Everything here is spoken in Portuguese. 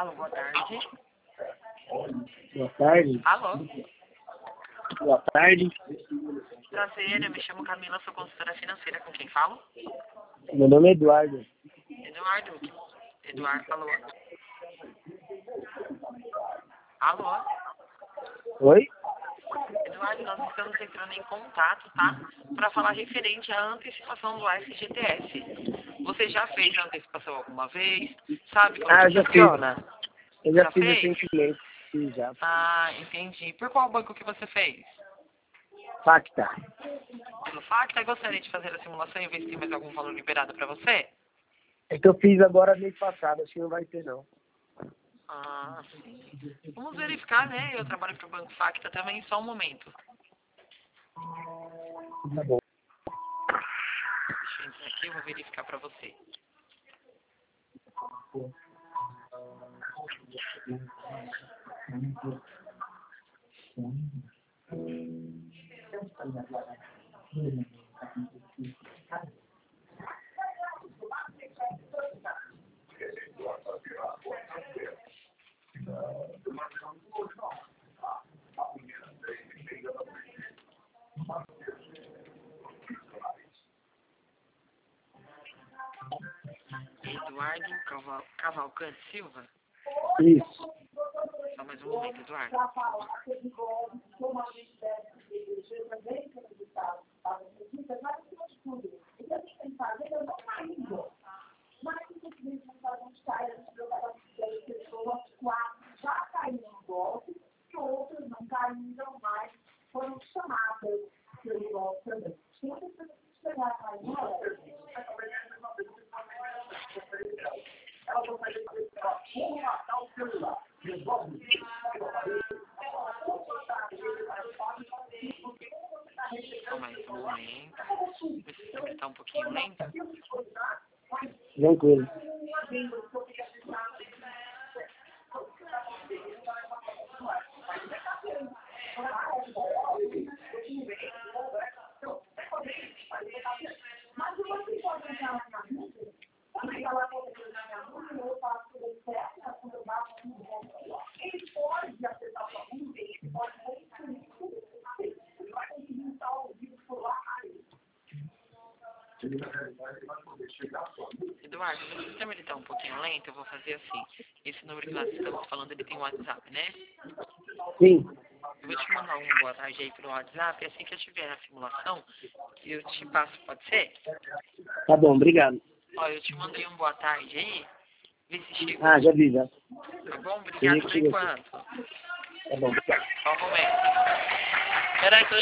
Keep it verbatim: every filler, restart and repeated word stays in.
Alô, boa tarde. Boa tarde. Alô. Boa tarde. Prazer, eu me chamo Camila, sou consultora financeira. Com quem falo? Meu nome é Eduardo. Eduardo. Eduardo, alô. Alô. Oi? Eduardo, nós estamos entrando em contato, tá? Para falar referente à antecipação do F G T S. Você já fez a antecipação alguma vez? Sabe como Ah, que eu já funciona? fiz. Eu já, Já fiz fez? recentemente. Fiz já. Ah, entendi. Por qual banco que você fez? Facta. Pelo Facta, gostaria de fazer a simulação e ver se tem mais algum valor liberado para você? É que eu fiz agora mês passado, acho que não vai ter não. Ah, sim. Vamos verificar, né? Eu trabalho para o Banco Facta também, só um momento. Tá bom. Deixa eu entrar aqui, eu vou verificar para você. Eduardo Caval Cavalcante Silva? Isso. Só mais um momento, Eduardo. Só mais um momento. O sistema está um pouquinho lento. Tranquilo. Eduardo, o sistema está um pouquinho lento, eu vou fazer assim. Esse número que nós estamos falando, ele tem um WhatsApp, né? Sim. Eu vou te mandar um boa tarde aí pelo WhatsApp, e assim que eu tiver a simulação, eu te passo, pode ser? Tá bom, obrigado. Ó, eu te mandei um boa tarde aí, vê se chegou. Ah, já vi, já. Tá bom? Obrigado por enquanto. Tá bom, obrigado. Só um momento. Peraí, tô